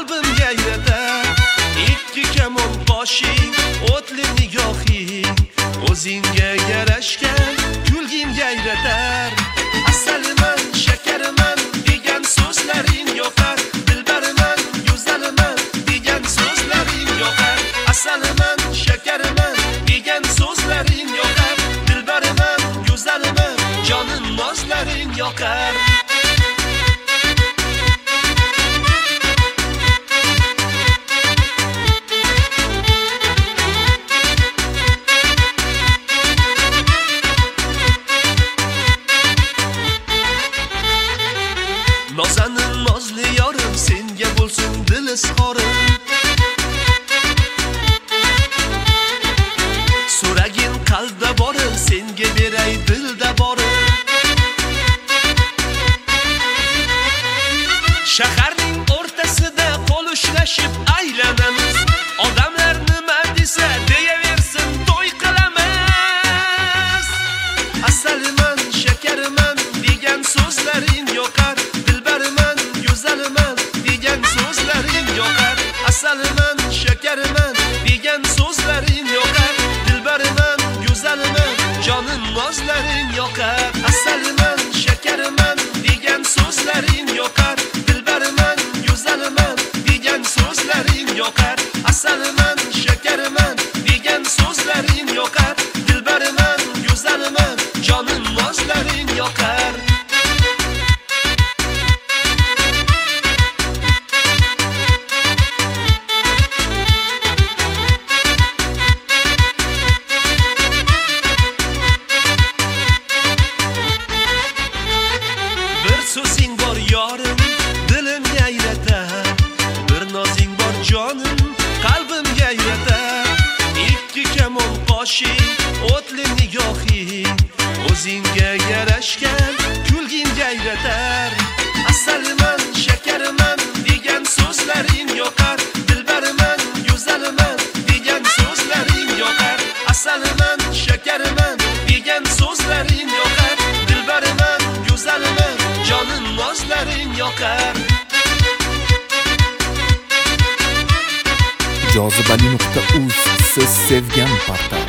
qalbim yayratar. Ikki kamon boshing, o'tli nigohing, o'zingga yarashgan kulging yayratar. Asaliman, shakariman degan so'zlaring yoqar. Dilbariman, go'zaliman degan so'zlaring yoqar. Asaliman, shakariman degan so'zlaring yoqar. Dilbariman, go'zaliman, jonim nozlaring yoqar. Nozanin nozli yorim, senga bo'lsin dil izhorim. So'ragin qalbda borim, senga beray dilda borim. Shaharning o'rtasida qo'l ushlashib aylanamiz. Odamlar nima desa deyaversin, to'y qilamiz. Asaliman, shakariman degan so'zlaring yoqar. Dilbariman, go'zaliman degan so'zlaring yoqar. Asaliman, shakariman degan so'zlaring yoqar. Dilbariman, go'zaliman, jonim nozlaring yoqar. Asaliman, shakariman degan so'zlaring yoqar. Dilbariman, go'zaliman degan so'zlaring yoqar. Asaliman, shakariman degan so'zlaring yoqar. Dilbariman, go'zaliman, jonim nozlaring yoqar. Bir so'zing bor yorim, dilim yayratar. Bir nozing bor jonim, qalbim yayratar. Ikki kamon boshing, o'tli nigohing, o'zingga yarashgan kulging yayratar. Asaliman, shakariman degan so'zlaring yoqar. Dilbariman, go'zaliman degan so'zlaring yoqar. Asaliman, shakariman degan so'zlaring yoqar. Dilbariman, go'zaliman, jonim nozlaring yoqar. Jozibali.uz siz sevgan portal.